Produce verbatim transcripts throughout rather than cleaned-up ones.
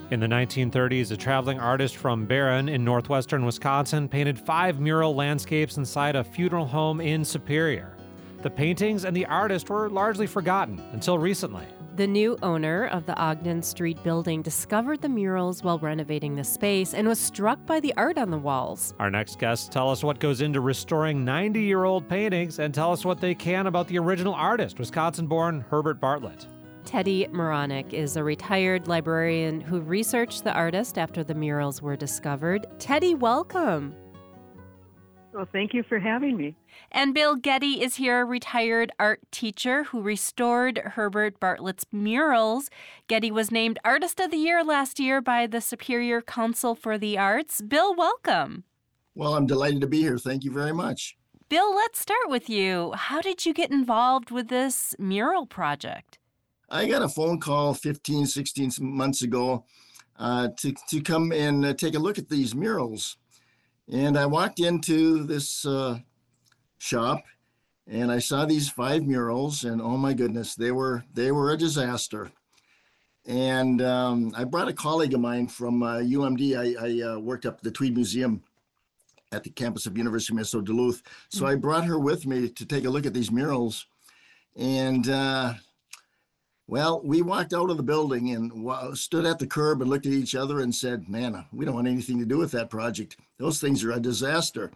In the nineteen thirties, a traveling artist from Barron in northwestern Wisconsin painted five mural landscapes inside a funeral home in Superior. The paintings and the artist were largely forgotten until recently. The new owner of the Ogden Street building discovered the murals while renovating the space and was struck by the art on the walls. Our next guests tell us what goes into restoring ninety-year-old paintings and tell us what they can about the original artist, Wisconsin-born Herbert Bartlett. Teddy Moronic is a retired librarian who researched the artist after the murals were discovered. Teddy, welcome. Well, thank you for having me. And Bill Getty is here, a retired art teacher who restored Herbert Bartlett's murals. Getty was named Artist of the Year last year by the Superior Council for the Arts. Bill, welcome. Well, I'm delighted to be here. Thank you very much. Bill, let's start with you. How did you get involved with this mural project? I got a phone call fifteen, sixteen months ago uh, to, to come and uh, take a look at these murals. And I walked into this uh, shop and I saw these five murals, and oh my goodness, they were they were a disaster. And um, I brought a colleague of mine from uh, U M D. I, I uh, worked up at the Tweed Museum at the campus of University of Minnesota Duluth. So mm-hmm. I brought her with me to take a look at these murals. And uh, well, we walked out of the building and w- stood at the curb and looked at each other and said, man, we don't want anything to do with that project. Those things are a disaster.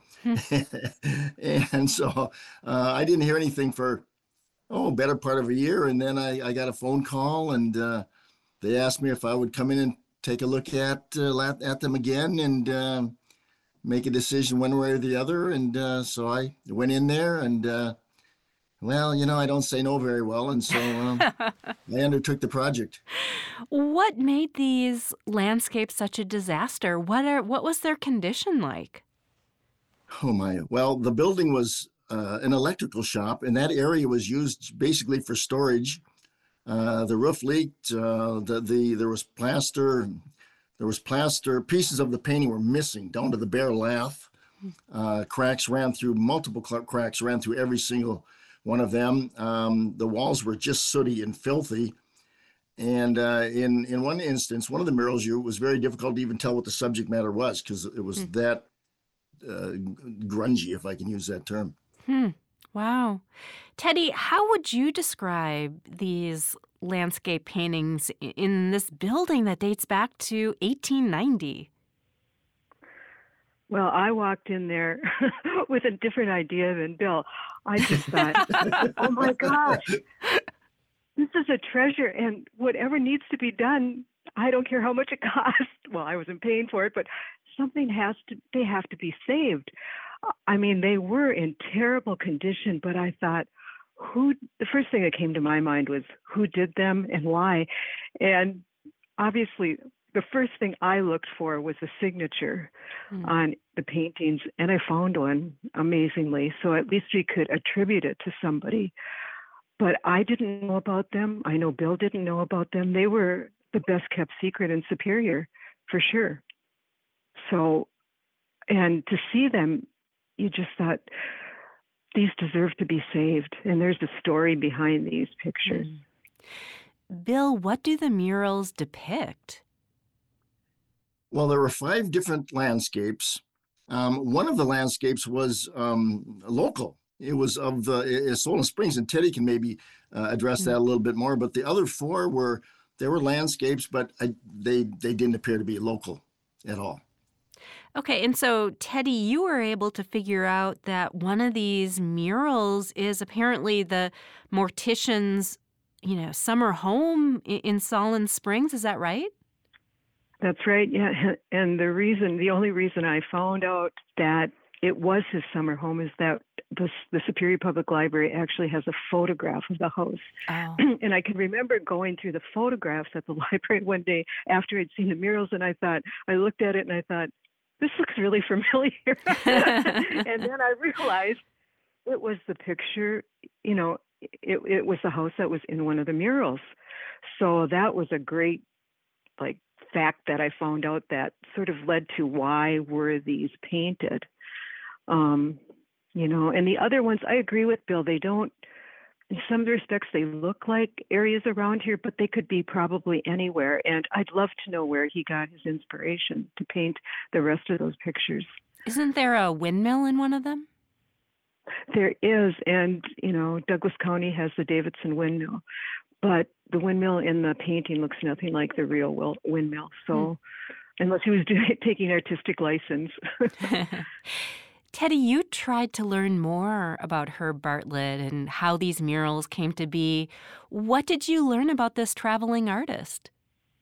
And so uh, I didn't hear anything for, oh, better part of a year. And then I, I got a phone call and uh, they asked me if I would come in and take a look at uh, at, at them again and uh, make a decision one way or the other. And uh, so I went in there and uh, well, you know, I don't say no very well, and so um, I undertook the project. What made these landscapes such a disaster? What are what was their condition like? Oh, my. Well, the building was uh, an electrical shop, and that area was used basically for storage. Uh, the roof leaked. Uh, the, the There was plaster. There was plaster. Pieces of the painting were missing down to the bare lath. Uh, cracks ran through, multiple cracks ran through every single one of them. Um, the walls were just sooty and filthy. And uh, in, in one instance, one of the murals, you, it was very difficult to even tell what the subject matter was because it was hmm. that uh, grungy, if I can use that term. Hmm. Wow. Teddy, how would you describe these landscape paintings in this building that dates back to eighteen ninety? Well, I walked in there with a different idea than Bill. I just thought, oh my gosh, this is a treasure, and whatever needs to be done, I don't care how much it costs. Well, I wasn't paying for it, but something has to, they have to be saved. I mean, they were in terrible condition, but I thought, who, the first thing that came to my mind was who did them and why? And obviously, the first thing I looked for was a signature mm. on the paintings, and I found one, amazingly. So at least we could attribute it to somebody. But I didn't know about them. I know Bill didn't know about them. They were the best kept secret in Superior, for sure. So, and to see them, you just thought, these deserve to be saved. And there's a story behind these pictures. Mm. Bill, what do the murals depict? Well, there were five different landscapes. Um, one of the landscapes was um, local. It was of the uh, Solon Springs, and Teddy can maybe uh, address that a little bit more. But the other four were, there were landscapes, but I, they they didn't appear to be local at all. Okay, and so, Teddy, you were able to figure out that one of these murals is apparently the mortician's, you know, summer home in, in Solon Springs. Is that right? That's right, yeah. And the reason, the only reason I found out that it was his summer home is that the, the Superior Public Library actually has a photograph of the house. Oh. And I can remember going through the photographs at the library one day after I'd seen the murals, and I thought, I looked at it and I thought, this looks really familiar. And then I realized it was the picture, you know, it, it was the house that was in one of the murals. So that was a great, like, fact that I found out that sort of led to why were these painted. Um, you know, and the other ones, I agree with Bill, they don't, in some respects, they look like areas around here, but they could be probably anywhere. And I'd love to know where he got his inspiration to paint the rest of those pictures. Isn't there a windmill in one of them? There is, and, you know, Douglas County has the Davidson windmill, but the windmill in the painting looks nothing like the real wil- windmill. So mm. unless he was doing, taking artistic license. Teddy, you tried to learn more about Herb Bartlett and how these murals came to be. What did you learn about this traveling artist?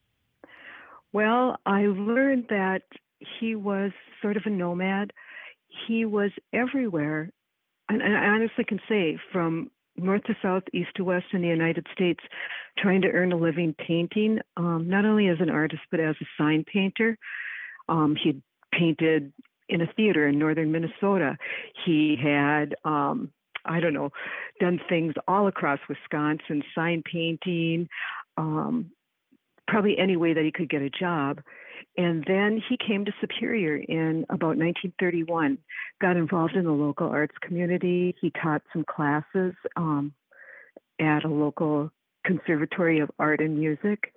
Well, I learned that he was sort of a nomad. He was everywhere. And I honestly can say, from north to south, east to west in the United States, trying to earn a living painting, um, not only as an artist, but as a sign painter. Um, he painted in a theater in northern Minnesota. He had, um, I don't know, done things all across Wisconsin, sign painting, um, probably any way that he could get a job. And then he came to Superior in about nineteen thirty-one, got involved in the local arts community. He taught some classes um, at a local conservatory of art and music.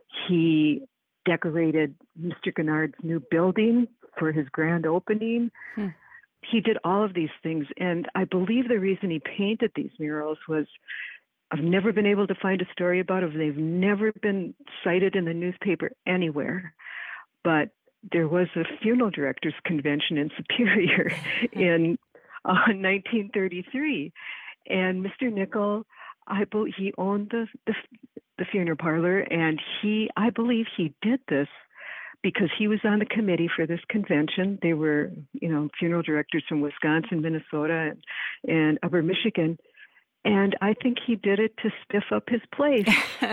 He decorated Mister Gennard's new building for his grand opening. Hmm. He did all of these things. And I believe the reason he painted these murals was, I've never been able to find a story about them. They've never been cited in the newspaper anywhere. But there was a funeral directors convention in Superior in uh, nineteen thirty-three. And Mister Nickel, I believe he owned the, the the funeral parlor, and he, I believe he did this because he was on the committee for this convention. They were, you know, funeral directors from Wisconsin, Minnesota, and, and Upper Michigan. And I think he did it to spiff up his place.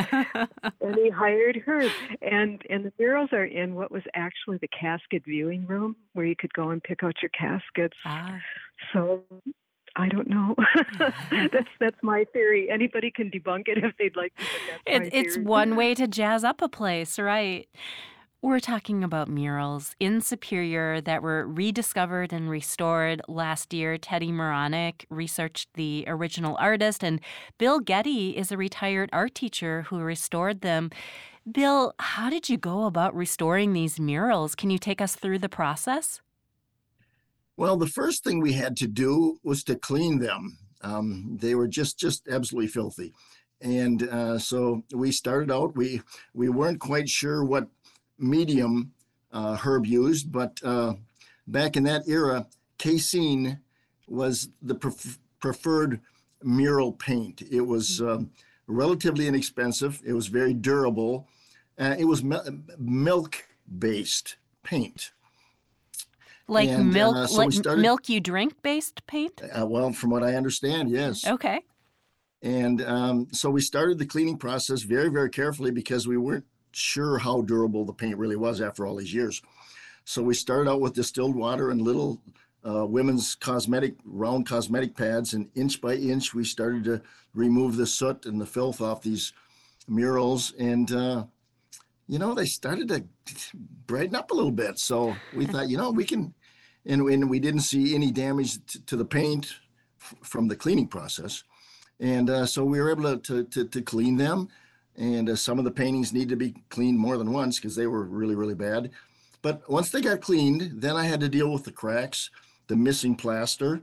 And he hired her. And and the murals are in what was actually the casket viewing room, where you could go and pick out your caskets. Ah. So I don't know. that's that's my theory. Anybody can debunk it if they'd like to. But that's it, it's one way to jazz up a place, right? We're talking about murals in Superior that were rediscovered and restored last year. Teddy Maranik researched the original artist, and Bill Getty is a retired art teacher who restored them. Bill, how did you go about restoring these murals? Can you take us through the process? Well, the first thing we had to do was to clean them. Um, they were just, just absolutely filthy. And uh, so we started out, we, we weren't quite sure what medium uh, Herb used, but uh, back in that era, casein was the pref- preferred mural paint. It was um, relatively inexpensive. It was very durable. Uh, it was me- milk-based paint. Like and, milk, uh, so like started, milk you drink based paint? Uh, well, from what I understand, yes. Okay. And um, so we started the cleaning process very, very carefully because we weren't sure how durable the paint really was after all these years. So we started out with distilled water and little uh, women's cosmetic, round cosmetic pads, and inch by inch, we started to remove the soot and the filth off these murals. And, uh, you know, they started to brighten up a little bit. So we thought, you know, we can, and, and we didn't see any damage t- to the paint f- from the cleaning process. And uh, so we were able to, to, to, to clean them. And uh, some of the paintings need to be cleaned more than once because they were really, really bad. But once they got cleaned, then I had to deal with the cracks, the missing plaster.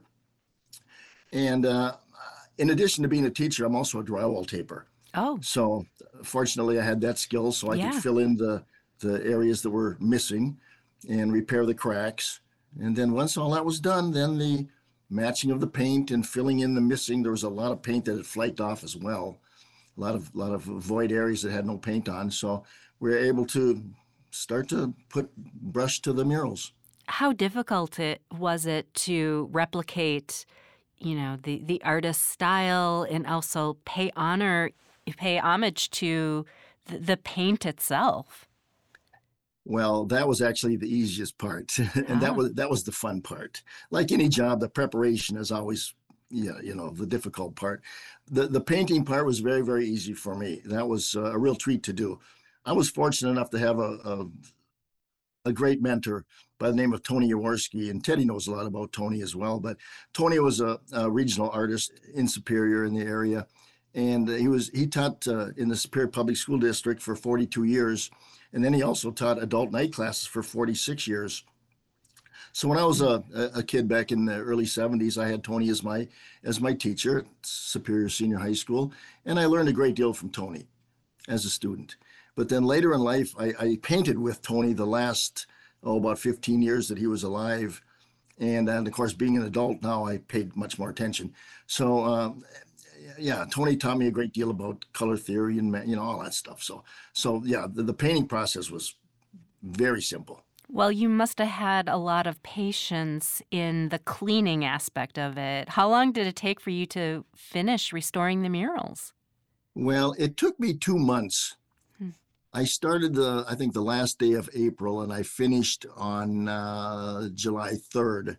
And uh, in addition to being a teacher, I'm also a drywall taper. Oh. So fortunately, I had that skill so I yeah. could fill in the, the areas that were missing and repair the cracks. And then once all that was done, then the matching of the paint and filling in the missing, there was a lot of paint that had flaked off as well. A lot of lot of void areas that had no paint on. So we were able to start to put brush to the murals. How difficult it was it to replicate, you know, the, the artist's style and also pay honor, pay homage to the, the paint itself? Well, that was actually the easiest part. and ah. that was that was the fun part. Like any job, the preparation is always Yeah, you know, the difficult part. The the painting part was very, very easy for me. That was a real treat to do. I was fortunate enough to have a, a a great mentor by the name of Tony Jaworski, and Teddy knows a lot about Tony as well. But Tony was a, a regional artist in Superior in the area, and he was he taught uh, in the Superior Public School District for forty-two years, and then he also taught adult night classes for forty-six years. So when I was a, a kid back in the early seventies, I had Tony as my as my teacher at Superior Senior High School, and I learned a great deal from Tony as a student. But then later in life, I, I painted with Tony the last, oh, about fifteen years that he was alive. And, and of course, being an adult now, I paid much more attention. So, um, yeah, Tony taught me a great deal about color theory and, you know, all that stuff. So, so yeah, the, the painting process was very simple. Well, you must have had a lot of patience in the cleaning aspect of it. How long did it take for you to finish restoring the murals? Well, it took me two months. Hmm. I started, the, I think, the last day of April, and I finished on uh, July third.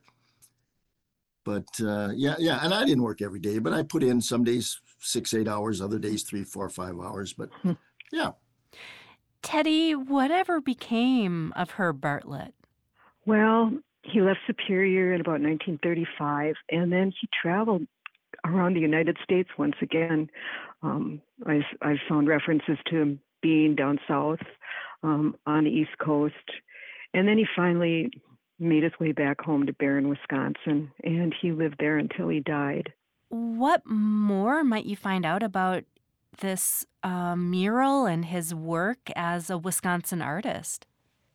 But uh, yeah, yeah, and I didn't work every day, but I put in some days six, eight hours, other days three, four, five hours. But Hmm. yeah. Teddy, whatever became of Herb Bartlett? Well, he left Superior in about nineteen thirty-five, and then he traveled around the United States once again. Um, I, I found references to him being down south um, on the East Coast. And then he finally made his way back home to Barron, Wisconsin, and he lived there until he died. What more might you find out about this uh, mural and his work as a Wisconsin artist?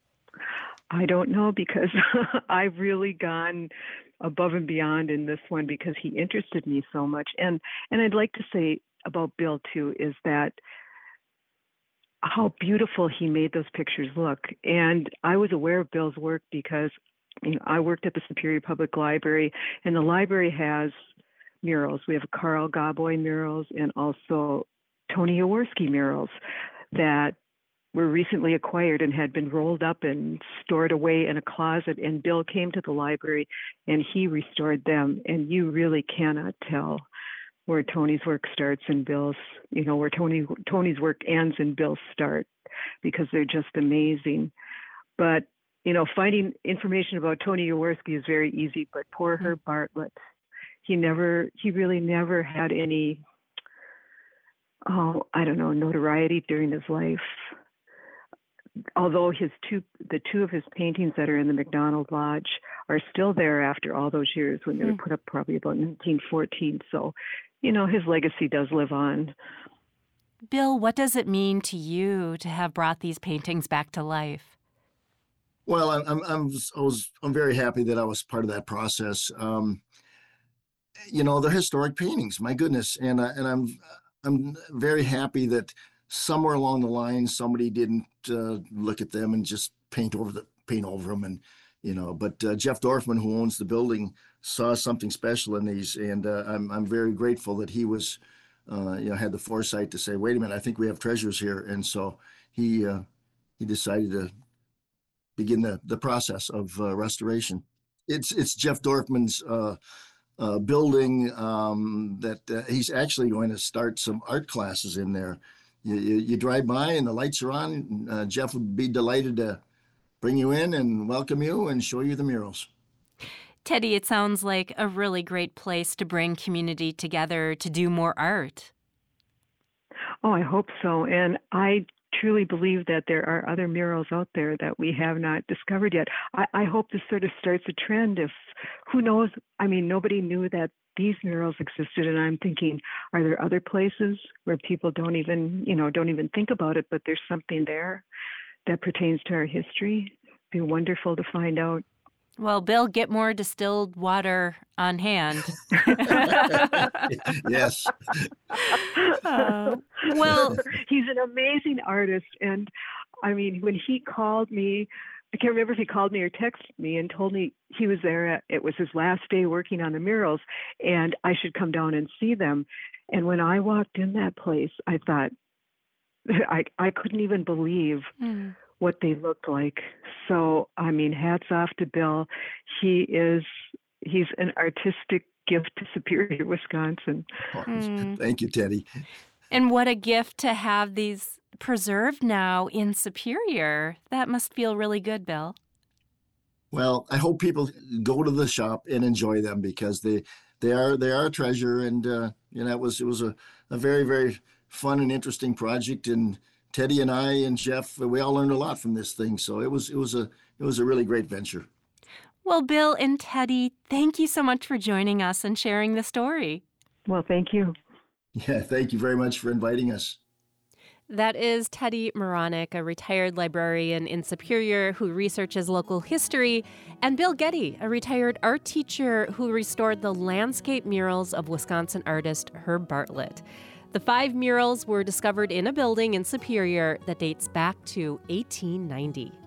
I don't know, because I've really gone above and beyond in this one because he interested me so much. And and I'd like to say about Bill, too, is that how beautiful he made those pictures look. And I was aware of Bill's work because, you know, I worked at the Superior Public Library, and the library has murals. We have Carl Gaboy murals and also Tony Jaworski murals that were recently acquired and had been rolled up and stored away in a closet. And Bill came to the library and he restored them. And you really cannot tell where Tony's work starts and Bill's, you know, where Tony Tony's work ends and Bill's start, because they're just amazing. But, you know, finding information about Tony Jaworski is very easy, but poor Herb Bartlett, he never, he really never had any, oh, I don't know, notoriety during his life. Although his two, the two of his paintings that are in the McDonald Lodge are still there after all those years, when they were put up probably about nineteen fourteen. So, you know, his legacy does live on. Bill, what does it mean to you to have brought these paintings back to life? Well, I'm I'm I'm I was I'm very happy that I was part of that process. Um, you know, they're historic paintings, my goodness, and uh, and I'm I'm very happy that somewhere along the line somebody didn't uh, look at them and just paint over the paint over them, and you know. But uh, Jeff Dorfman, who owns the building, saw something special in these, and uh, I'm I'm very grateful that he was, uh, you know, had the foresight to say, wait a minute, I think we have treasures here, and so he uh, he decided to begin the the process of uh, restoration. It's it's Jeff Dorfman's uh, uh, building um, that uh, he's actually going to start some art classes in there. You, you, you drive by and the lights are on. Uh, Jeff would be delighted to bring you in and welcome you and show you the murals. Teddy, it sounds like a really great place to bring community together to do more art. Oh, I hope so. And I truly believe that there are other murals out there that we have not discovered yet. I, I hope this sort of starts a trend. If, who knows, I mean, nobody knew that these murals existed, and I'm thinking, are there other places where people don't even, you know, don't even think about it, but there's something there that pertains to our history? It'd be wonderful to find out. Well, Bill, get more distilled water on hand. Yes. Uh, well, he's an amazing artist. And I mean, when he called me, I can't remember if he called me or texted me and told me he was there. At, it was his last day working on the murals and I should come down and see them. And when I walked in that place, I thought, I, I couldn't even believe mm. what they looked like. So, I mean, hats off to Bill. He is, he's an artistic gift to Superior, Wisconsin. Oh, mm. Thank you, Teddy. And what a gift to have these preserved now in Superior. That must feel really good, Bill. Well, I hope people go to the shop and enjoy them because they they are they are a treasure, and uh, you know it was it was a, a very very fun and interesting project, and Teddy and I and Jeff, we all learned a lot from this thing. So it was it was a it was a really great venture. Well, Bill and Teddy, thank you so much for joining us and sharing the story. Well, thank you. Yeah, thank you very much for inviting us. That is Teddy Moronic, a retired librarian in Superior who researches local history, and Bill Getty, a retired art teacher who restored the landscape murals of Wisconsin artist Herb Bartlett. The five murals were discovered in a building in Superior that dates back to eighteen ninety.